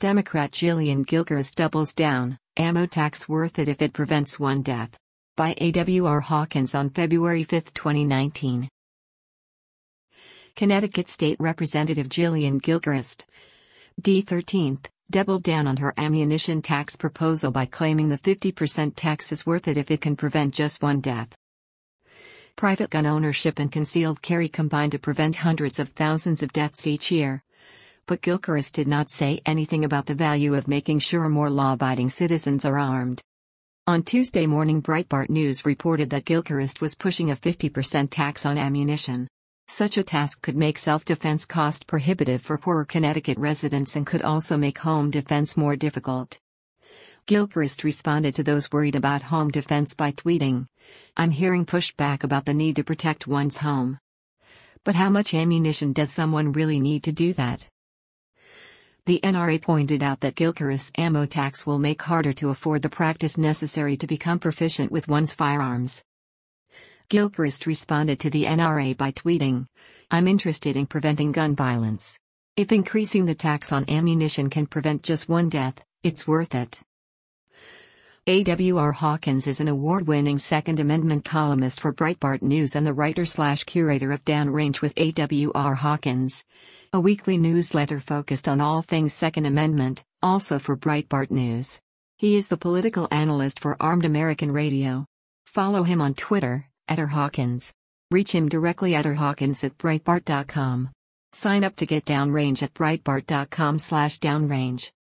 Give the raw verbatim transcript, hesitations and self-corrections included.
Democrat Gillian Gilchrist doubles down, ammo tax worth it if it prevents one death. By A W R Hawkins on February fifth, twenty nineteen. Connecticut State Representative Gillian Gilchrist, D thirteenth, doubled down on her ammunition tax proposal by claiming the fifty percent tax is worth it if it can prevent just one death. Private gun ownership and concealed carry combine to prevent hundreds of thousands of deaths each year. But Gilchrist did not say anything about the value of making sure more law-abiding citizens are armed. On Tuesday morning, Breitbart News reported that Gilchrist was pushing a fifty percent tax on ammunition. Such a task could make self-defense cost prohibitive for poorer Connecticut residents and could also make home defense more difficult. Gilchrist responded to those worried about home defense by tweeting, "I'm hearing pushback about the need to protect one's home. But how much ammunition does someone really need to do that?" The N R A pointed out that Gilchrist's ammo tax will make harder to afford the practice necessary to become proficient with one's firearms. Gilchrist responded to the N R A by tweeting, "I'm interested in preventing gun violence. If increasing the tax on ammunition can prevent just one death, it's worth it." A W R Hawkins is an award-winning Second Amendment columnist for Breitbart News and the writer-slash-curator of Downrange with A W R Hawkins, a weekly newsletter focused on all things Second Amendment, also for Breitbart News. He is the political analyst for Armed American Radio. Follow him on Twitter, at R Hawkins. Reach him directly at rhawkins at breitbart dot com. Sign up to get Downrange at breitbart dot com slash downrange.